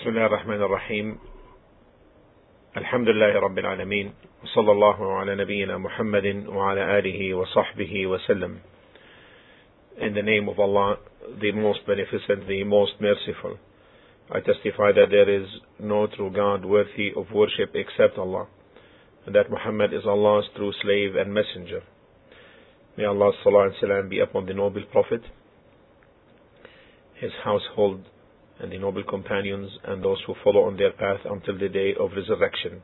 بسم الله الرحمن الرحيم الحمد لله رب العالمين وصلى الله على نبينا محمد وعلى آله وصحبه وسلم. In the name of Allah, the most beneficent, the most merciful, I testify that there is no true God worthy of worship except Allah, and that Muhammad is Allah's true slave and messenger. May Allah's salah and salam be upon the noble Prophet, his household, and the noble companions, and those who follow on their path until the day of resurrection.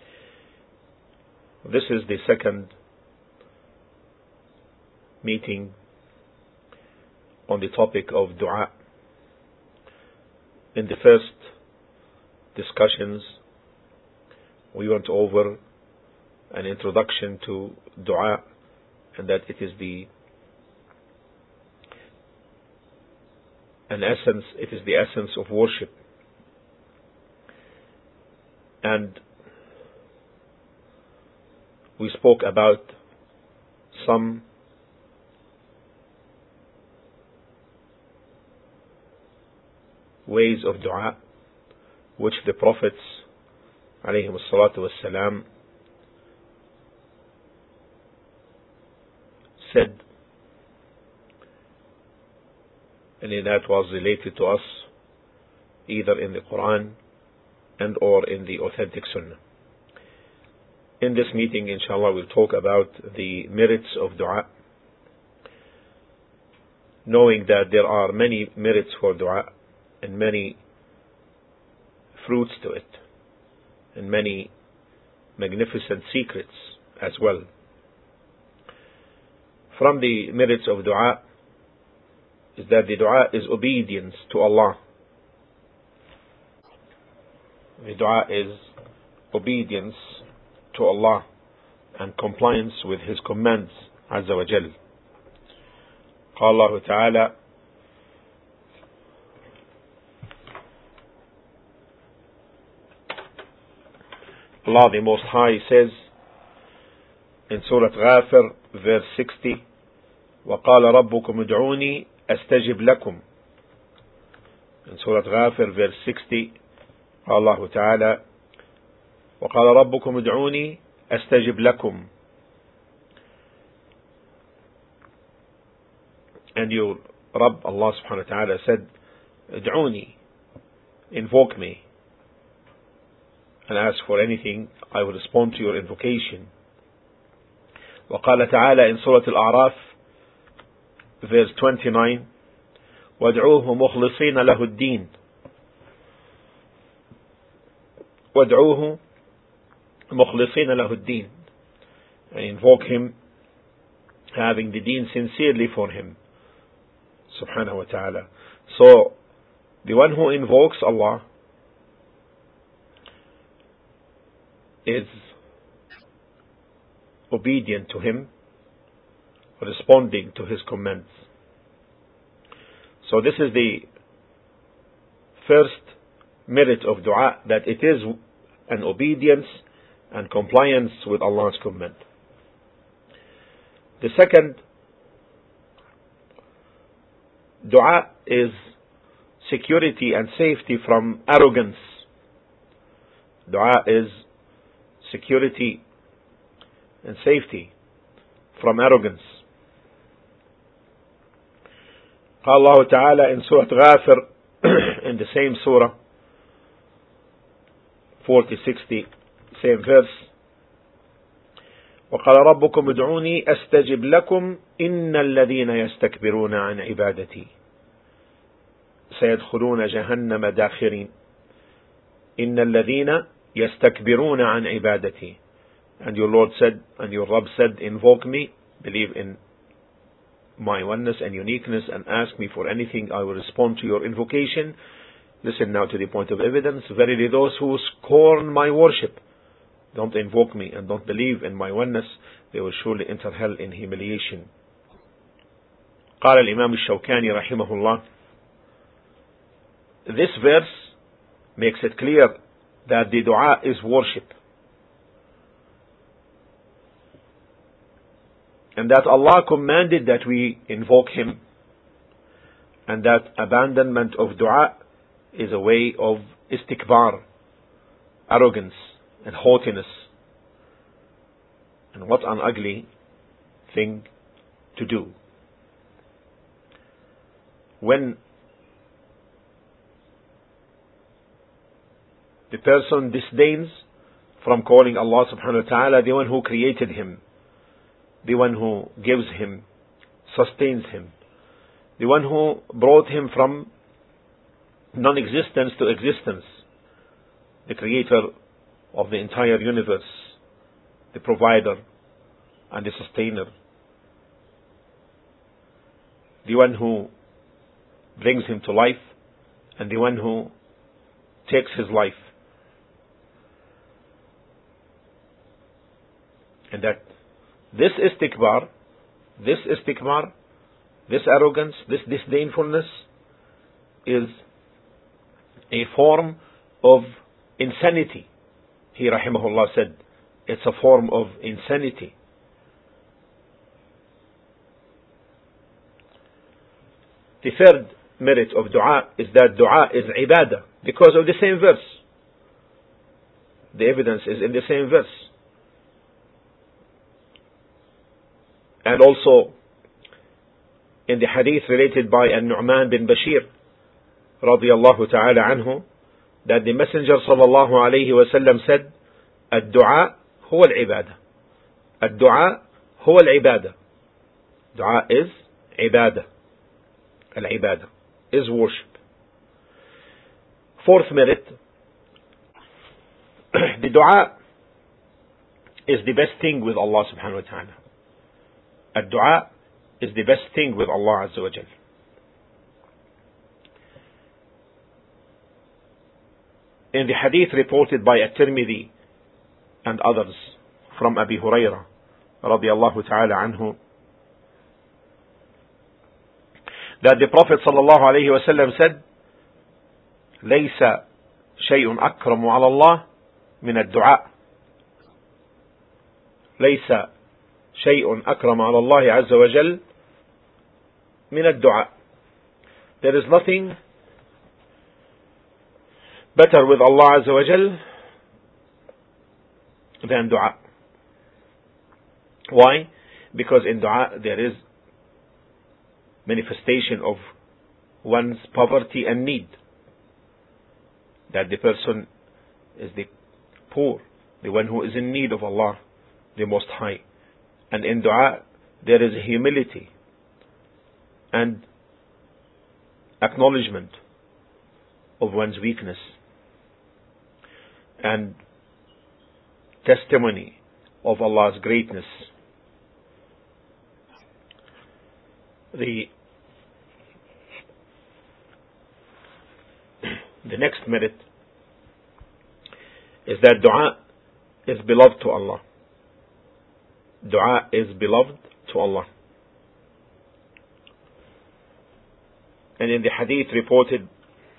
This is the second meeting on the topic of dua. In the first discussions, we went over an introduction to dua, and that it is the essence of worship. And we spoke about some ways of dua which the Prophets alayhim salatu wassalam said, and that was related to us either in the Quran and or in the authentic Sunnah. In this meeting, inshallah, we'll talk about the merits of dua, knowing that there are many merits for dua and many fruits to it and many magnificent secrets as well. From the merits of dua is that the dua is obedience to Allah. The dua is obedience to Allah and compliance with His commands Azza wa Jal. قال الله تعالى Allah the Most High says in Surah Ghafir verse 60, وَقَالَ رَبُّكُمْ ادْعُونِي أَسْتَجِبْ لَكُمْ. In Surah Ghafir verse 60, Allah Ta'ala, وَقَالَ رَبُّكُمْ ادْعُونِي أَسْتَجِبْ لَكُمْ. And your Rabb, Allah Subhanahu Wa Ta'ala, said, ادْعُونِي, invoke me, and ask for anything, I will respond to your invocation. وقال تعالى in Surah Al-A'raf verse 29, وَادْعُوهُ مُخْلِصِينَ لَهُ الدِّينَ. وَادْعُوهُ مُخْلِصِينَ لَهُ الدِّينَ, and invoke Him having the deen sincerely for Him subhanahu wa ta'ala. So the one who invokes Allah is obedient to Him, responding to His commands. So this is the first merit of dua, that it is an obedience and compliance with Allah's command. The second, dua is security and safety from arrogance. Dua is security and safety from arrogance. قال الله تعالى in Surah Ghafir in the same surah 40-60, same verse, وقال ربكم ادعوني أستجب لكم إن الذين يستكبرون عن عبادتي سيدخلون جهنم داخرين. إن الذين يستكبرون عن عبادتي. And your Lord said, and your Rabb said, invoke me, believe in my oneness and uniqueness, and ask me for anything, I will respond to your invocation. Listen now to the point of evidence. Verily those who scorn my worship, don't invoke me and don't believe in my oneness, they will surely enter hell in humiliation. قال الإمام الشوكاني رحمه الله, this verse makes it clear that the dua is worship, and that Allah commanded that we invoke Him, and that abandonment of dua is a way of istikbar, arrogance and haughtiness. And what an ugly thing to do. When the person disdains from calling Allah subhanahu wa ta'ala the one who created him, the one who gives him, sustains him, the one who brought him from non-existence to existence, the creator of the entire universe, the provider and the sustainer, the one who brings him to life and the one who takes his life. And that this istikbar, this arrogance, this disdainfulness is a form of insanity. He rahimahullah said, it's a form of insanity. The third merit of dua is that dua is ibadah because of the same verse. The evidence is in the same verse. And also in the hadith related by An-Nu'man bin Bashir radiyallahu ta'ala anhu, that the Messenger sallallahu alayhi wa sallam said, الدعاء هو العبادة. الدعاء هو العبادة. Dua is ibadah. Al-ibadah is worship. Fourth merit, the dua is the best thing with Allah subhanahu wa ta'ala. Ad-dua is the best thing with Allah Azza wa Jal. In the hadith reported by At-Tirmidhi and others from Abi Hurairah radiyallahu ta'ala anhu, that the Prophet sallallahu alayhi wa sallam said, ليس شيء أكرم على الله من الدعاء. ليس شيء أكرم على الله عز وجل من الدعاء. There is nothing better with Allah Azza wa Jal than dua. Why? Because in dua there is manifestation of one's poverty and need. That the person is the poor, the one who is in need of Allah, the Most High. And in dua there is humility and acknowledgement of one's weakness and testimony of Allah's greatness. The next merit is that dua is beloved to Allah. Dua is beloved to Allah. And in the hadith reported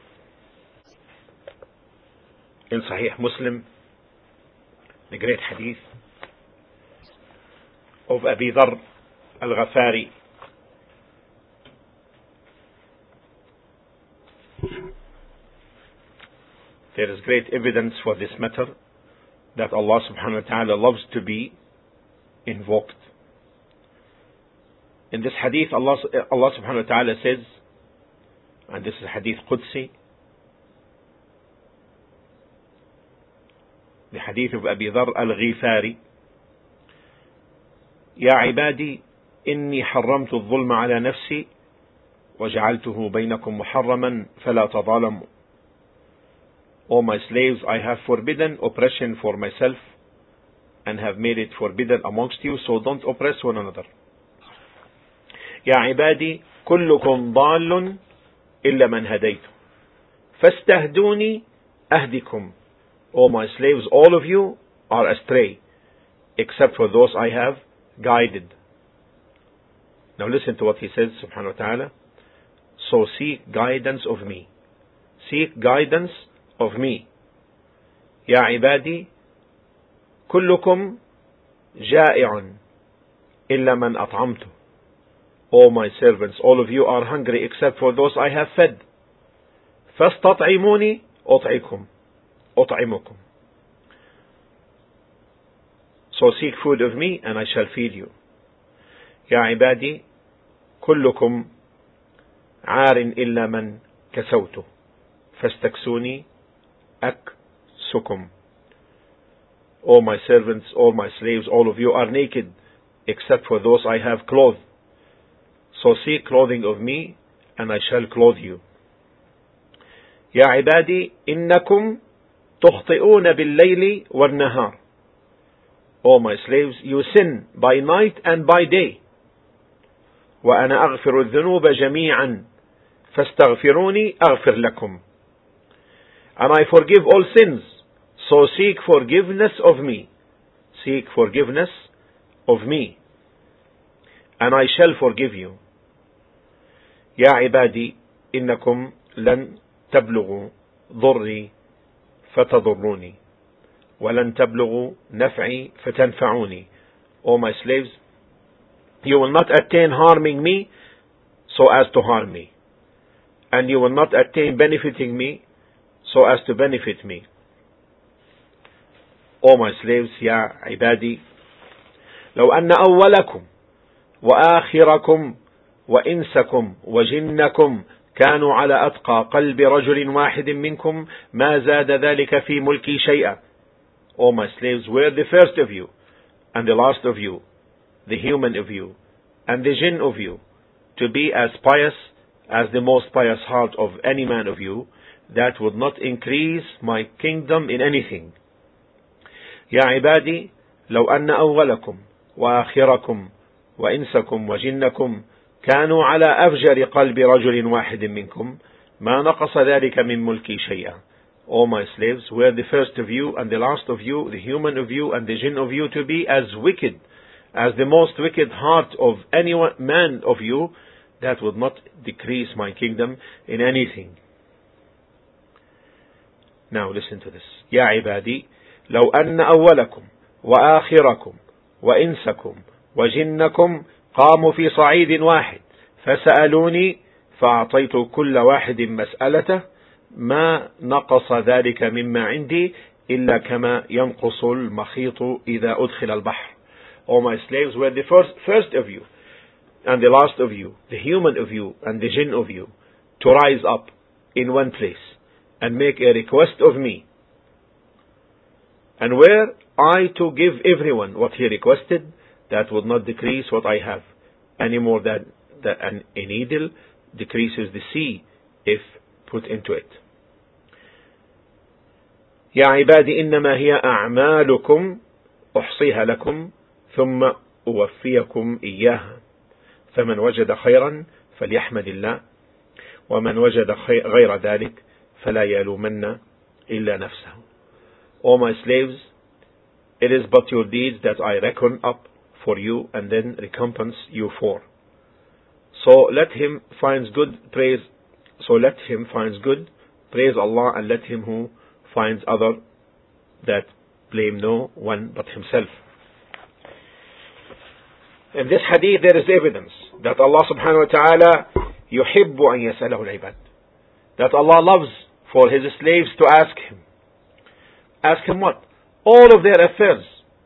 in Sahih Muslim, the great hadith of Abi Dharr al-Ghafari, there is great evidence for this matter, that Allah subhanahu wa ta'ala loves to be invoked. In this hadith, Allah subhanahu wa ta'ala says, and this is hadith Qudsi, the hadith of Abi Dharr al-Ghifari, يا عبادي إني حرمت الظلم على نفسي وجعلته بينكم محرما فلا تظالموا. O my slaves, I have forbidden oppression for myself and have made it forbidden amongst you, so don't oppress one another. يا عبادي كلكم ضال إلا من هديت فاستهدوني أهدكم. O my slaves, all of you are astray except for those I have guided. Now listen to what he says subhanahu wa ta'ala. So seek guidance of me. Seek guidance of me. يا عبادي كلكم جائع إلا من أطعمته. O my servants, all of you are hungry except for those I have fed. فاستطعموني أطعمكم. So seek food of me and I shall feed you. يا عبادي كلكم عار إلا من كسوته فاستكسوني أكسكم. All my servants, all my slaves, all of you are naked except for those I have clothed. So seek clothing of me and I shall clothe you. يا عبادي إنكم تخطئون بالليل والنهار. O my slaves, you sin by night and by day. وأنا أغفر الذنوب جميعا فاستغفروني أغفر لكم. And I forgive all sins, so seek forgiveness of me. Seek forgiveness of me, and I shall forgive you. يا عبادي إنكم لن تبلغوا ضري فتضروني ولن تبلغوا نفعي فتنفعوني. O my slaves, you will not attain harming me so as to harm me, and you will not attain benefiting me so as to benefit me. O my slaves, يا عبادي لو أن أولكم وآخركم وإنسكم وجنكم كانوا على أتقى قلب رجل واحد منكم ما زاد ذلك في ملكي شيئا. O my slaves, were the first of you and the last of you, the human of you and the jinn of you, to be as pious as the most pious heart of any man of you, that would not increase my kingdom in anything. يا عبادي لو أن أولكم وآخركم وإنسكم وجنكم كانوا على أفجر قلب رجل واحد منكم ما نقص ذلك من ملكي شيئا. O my slaves, were the first of you and the last of you, the human of you and the jinn of you, to be as wicked as the most wicked heart of any man of you, that would not decrease my kingdom in anything. Now listen to this. يا عبادي لو أن أولكم وآخركم وإنسكم وجنكم قاموا في صعيد واحد فسألوني فأعطيت كل واحد مسألته ما نقص ذلك مما عندي إلا كما ينقص المخيط إذا أدخل البحر. O my slaves, were the first of you and the last of you, the human of you and the jinn of you, to rise up in one place and make a request of me, and were I to give everyone what he requested, that would not decrease what I have, any more than a needle decreases the sea if put into it. يا عبادي إنما هي أعمالكم أحصيها لكم ثم أوفيكم إياها فمن وجد خيرا فليحمد الله ومن وجد غير ذلك فلا يلومن إلا نفسه. O my slaves, it is but your deeds that I reckon up for you and then recompense you for. So let him finds good praise Allah, and let him who finds other that blame no one but himself. In this hadith there is evidence that Allah subhanahu wa ta'ala يحب أن يسأله العباد, that Allah loves for His slaves to ask Him. Ask Him what? All of their affairs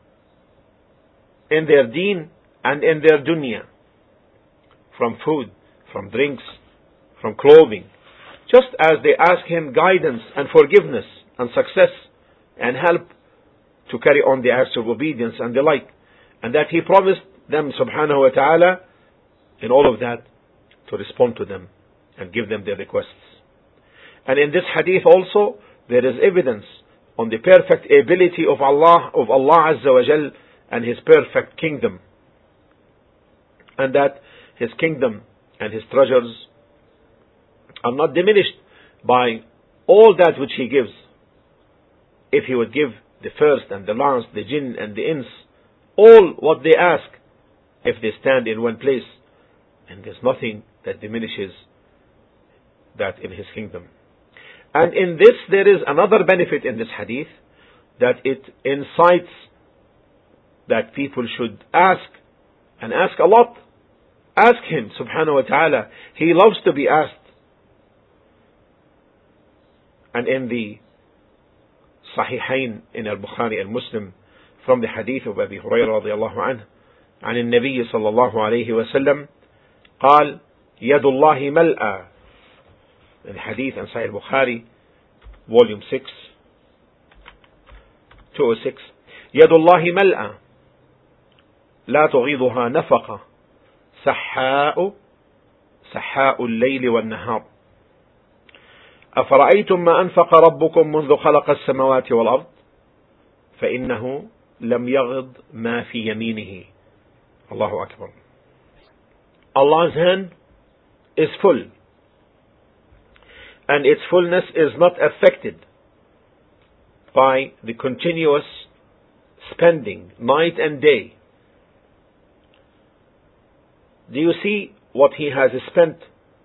in their deen and in their dunya, from food, from drinks, from clothing, just as they ask Him guidance and forgiveness and success and help to carry on the acts of obedience and the like, and that He promised them subhanahu wa ta'ala in all of that to respond to them and give them their requests. And in this hadith also there is evidence on the perfect ability of Allah Azza wa Jal and His perfect kingdom, and that His kingdom and His treasures are not diminished by all that which He gives. If He would give the first and the last, the jinn and the ins, all what they ask, if they stand in one place, and there's nothing that diminishes that in His kingdom. And in this there is another benefit in this hadith, that it incites that people should ask, and ask a lot. Ask Him subhanahu wa ta'ala. He loves to be asked. And in the Sahihain, in Al-Bukhari and Muslim, from the hadith of Abi Hurairah radiallahu anhu, عن النبي صلى الله عليه وسلم قال يد الله ملأى. In the hadith in Sahih Bukhari, volume 6, 206, يد الله ملأى لا تغيضها نفقة سحاء الليل والنهار أفرأيتم ما أنفق ربكم منذ خلق السماوات والأرض فإنه لم يغض ما في يمينه. Allahu Akbar. Allah's hand is full, and its fullness is not affected by the continuous spending night and day. Do you see what He has spent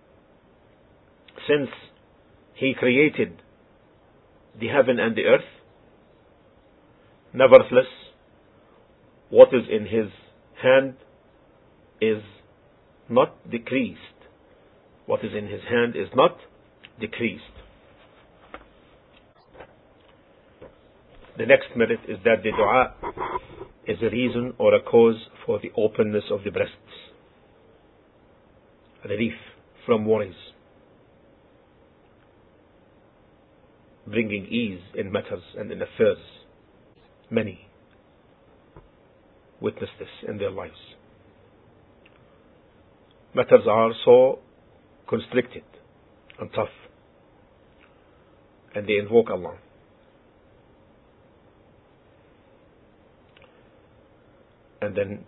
since He created the heaven and the earth? Nevertheless, what is in His hand is not decreased. What is in His hand is not decreased. The next merit is that the dua is a reason or a cause for the openness of the breasts, relief from worries, bringing ease in matters and in affairs. Many witness this in their lives. Matters are so constricted and tough, and they invoke Allah. And then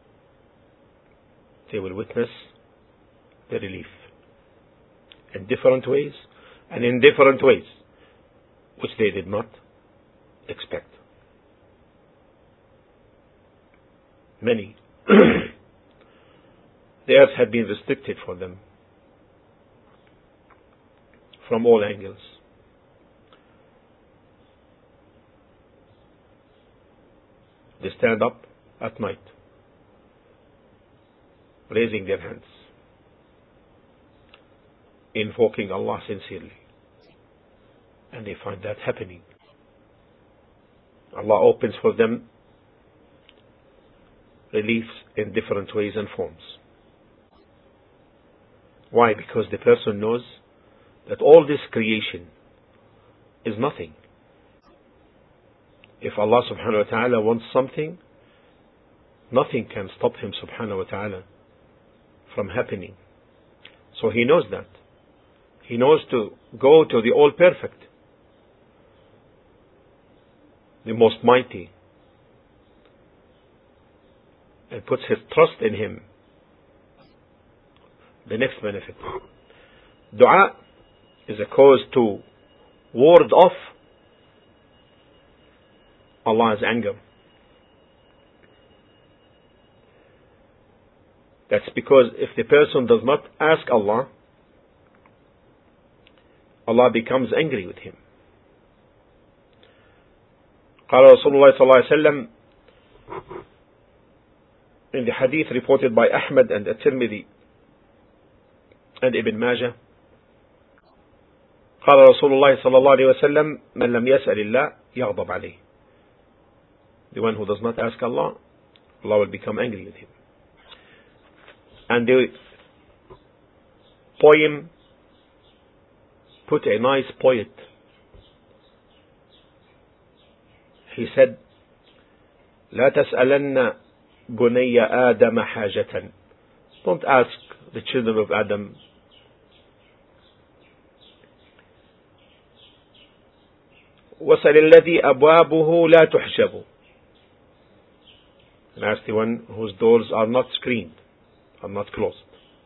they will witness the relief in different ways and in different ways which they did not expect. Many, the earth had been restricted for them from all angles. They stand up at night, raising their hands, invoking Allah sincerely, and they find that happening. Allah opens for them reliefs in different ways and forms. Why? Because the person knows that all this creation is nothing. If Allah subhanahu wa ta'ala wants something, nothing can stop Him subhanahu wa ta'ala from happening. So He knows that. He knows to go to the all-perfect, the most mighty, and puts his trust in Him. The next benefit. Dua is a cause to ward off Allah's anger. That's because if the person does not ask Allah, Allah becomes angry with him. قال رسول الله صلى الله عليه وسلم in the hadith reported by Ahmad and At-Tirmidhi and Ibn Majah, قال رسول الله صلى الله عليه وسلم من لم يسأل الله يغضب عليه. The one who does not ask Allah, Allah will become angry with him. And the poem put a nice poet. He said, لا تسألن بني آدم حاجة. Don't ask the children of Adam وسل الذي أبوابه لا تحجب. And ask the one whose doors are not screened, are not closed.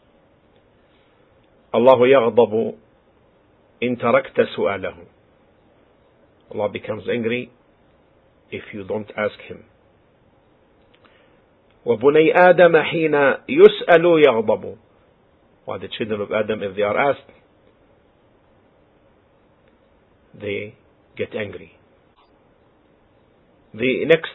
الله يغضب إن تركت سؤاله. Allah becomes angry if you don't ask Him. وبني آدم حين يسأل يغضب. While the children of Adam, if they are asked, they get angry. The next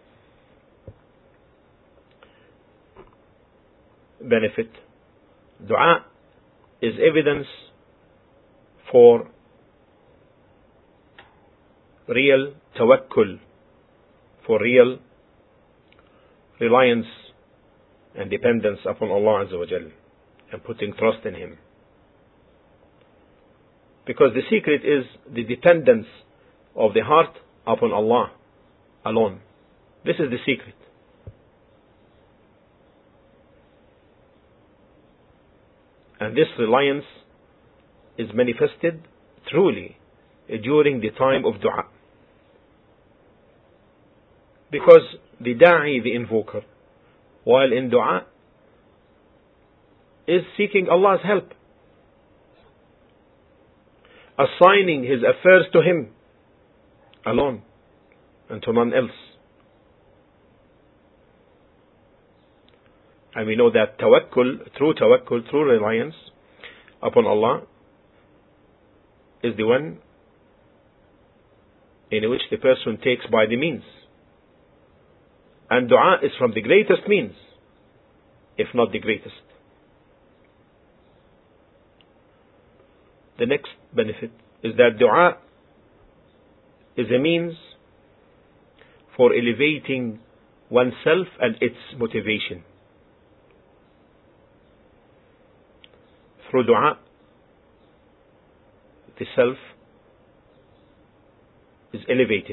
benefit, dua is evidence for real tawakkul, for real reliance and dependence upon Allah Azza wa Jal, and putting trust in Him. Because the secret is the dependence of the heart upon Allah alone. This is the secret. And this reliance is manifested truly during the time of dua. Because the da'i, the invoker, while in dua, is seeking Allah's help, assigning his affairs to Him alone and to none else. And we know that tawakkul, true reliance upon Allah, is the one in which the person takes by the means. And dua is from the greatest means, if not the greatest. The next benefit is that dua is a means for elevating oneself and its motivation. Through dua, the self is elevated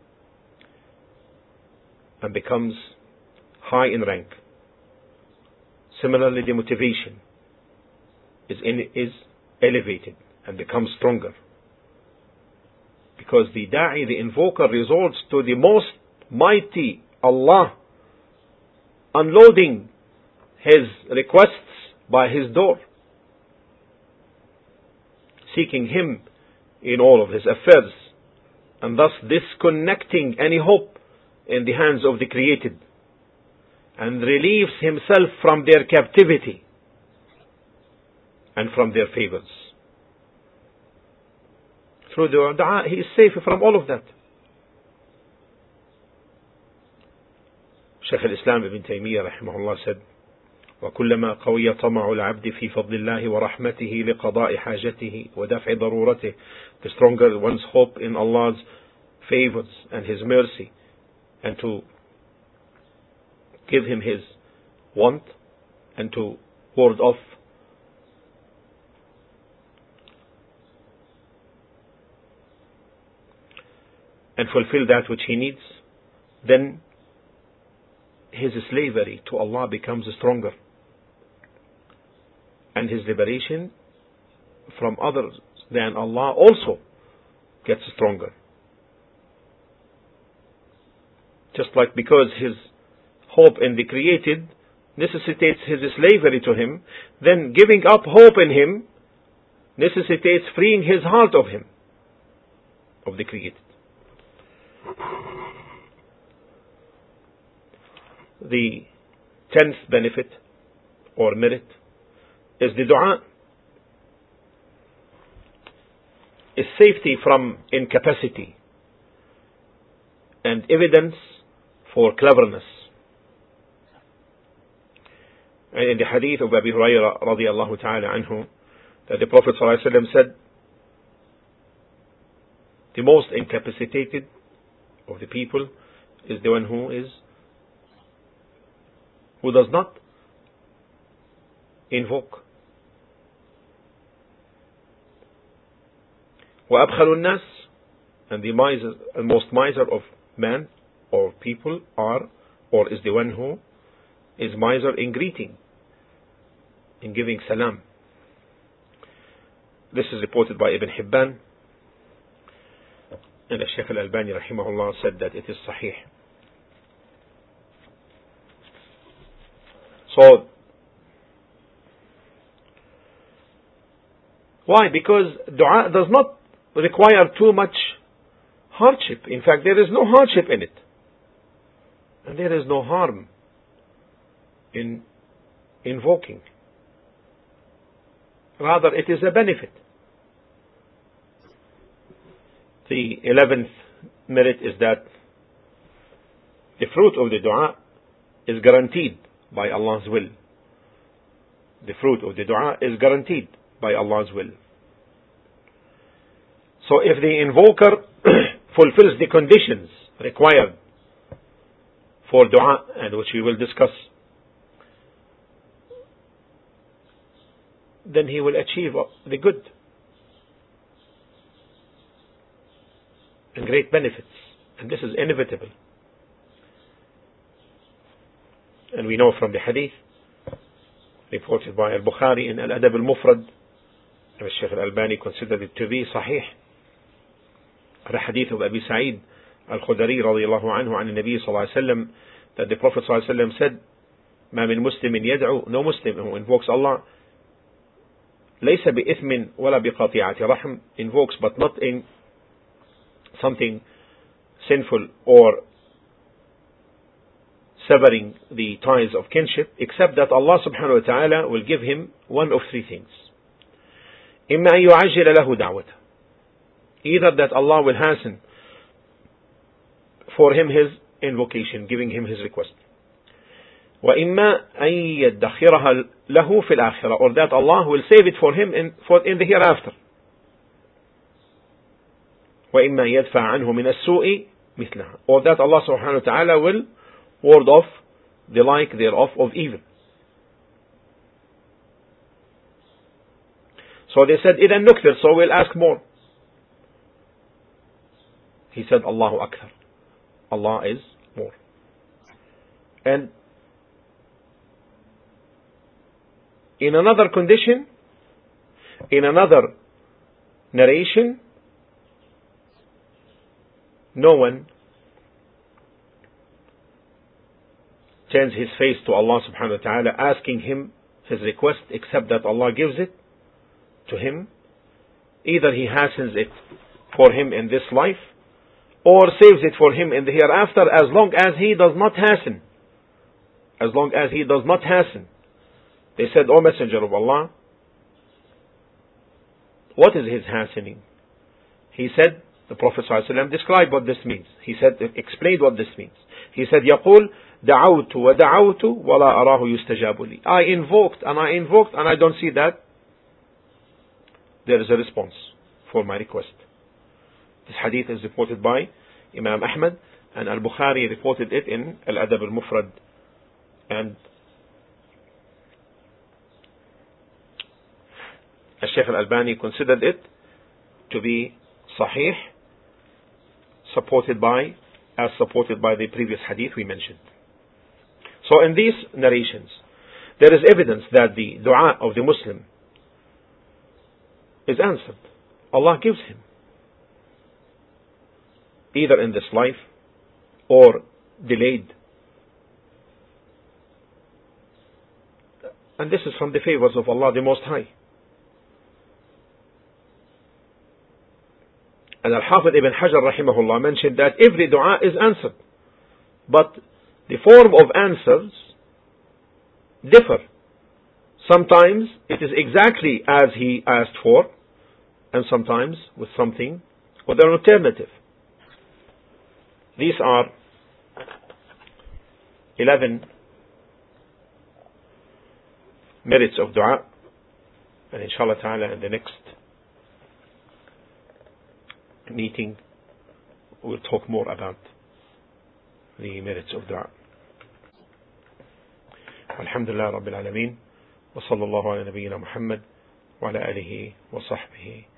and becomes high in rank. Similarly, the motivation is elevated and becomes stronger. Because the da'i, the invoker, resorts to the most mighty Allah, unloading his requests by his door, seeking Him in all of his affairs, and thus disconnecting any hope in the hands of the created, and relieves himself from their captivity and from their favors. Through the dua, he is safe from all of that. Shaykh al-Islam Ibn Taymiyyah rahimahullah said, وكلما قوي طمع العبد في فضل الله ورحمته لقضاء حاجته ودفع ضرورته, the stronger one's hope in Allah's favors and His mercy, and to give him his want and to ward off and fulfill that which he needs, then his slavery to Allah becomes stronger, and his liberation from others than Allah also gets stronger. Just like because his hope in the created necessitates his slavery to Him, then giving up hope in Him necessitates freeing his heart of Him, of the created. The 10th benefit or merit is the dua is safety from incapacity and evidence for cleverness. And in the hadith of Abi Hurairah radiyallahu ta'ala anhu, that the Prophet sallallahu alaihi wasallam said, the most incapacitated of the people is the one who does not invoke. وَأَبْخَلُ النَّاسِ, and the most miser of man or people is the one who is miser in greeting, in giving salam. This is reported by Ibn Hibban, and the Shaykh al-Albani rahimahullah said that it is sahih. So, why? Because dua does not require too much hardship. In fact, there is no hardship in it. And there is no harm in invoking. Rather, it is a benefit. The 11th merit is that the fruit of the dua is guaranteed by Allah's will. The fruit of the dua is guaranteed by Allah's will. So if the invoker fulfills the conditions required for dua, and which we will discuss, then he will achieve the good and great benefits. And this is inevitable. And we know from the hadith reported by Al-Bukhari in Al-Adab Al-Mufrad, and Shaykh Al-Albani considered it to be sahih, the hadith of Abi Sa'id Al-Khudari radiyallahu anhu an Nabi sallallahu alayhi wa sallam, that the Prophet sallallahu alayhi wa sallam said, ما من مسلم يدعو, no Muslim who invokes Allah, ليس بإثم ولا بقطيعة رحم, invokes but not in something sinful or severing the ties of kinship, except that Allah subhanahu wa ta'ala will give him one of three things. إما أن يعجل له دعوته, either that Allah will hasten for him his invocation, giving him his request. وإما أن يدخرها له في الآخرة, or that Allah will save it for him in the hereafter. وإما يدفع عنه من السوء مثلها, or that Allah subhanahu wa ta'ala will ward off the like thereof of evil. So they said, إذا نكثر, so we'll ask more. He said, Allahu Akbar, Allah is more. And in another condition, in another narration, no one turns his face to Allah subhanahu wa ta'ala asking him his request, except that Allah gives it to him. Either he hastens it for him in this life, or saves it for him in the hereafter, as long as he does not hasten. As long as he does not hasten. They said, O Messenger of Allah, what is his hastening? He said, the Prophet ﷺ described what this means. He said, explained what this means. He said, يقول دعوت ودعوت ولا أراه يستجاب لي. I invoked and I don't see that there is a response for my request. This hadith is reported by Imam Ahmad, and Al-Bukhari reported it in Al-Adab Al-Mufrad, and Shaykh Al-Albani considered it to be sahih, supported by the previous hadith we mentioned. So in these narrations, there is evidence that the dua of the Muslim is answered. Allah gives him, either in this life or delayed. And this is from the favors of Allah the Most High. And Al-Hafidh Ibn Hajar rahimahullah mentioned that every dua is answered, but the form of answers differ. Sometimes it is exactly as he asked for, and sometimes with something, with an alternative. These are 11 merits of dua, and inshallah ta'ala in the next meeting we'll talk more about the merits of dua. Alhamdulillah Rabbil Alameen, wa sallallahu ala nabiyyina Muhammad wa ala alihi wa sahbihi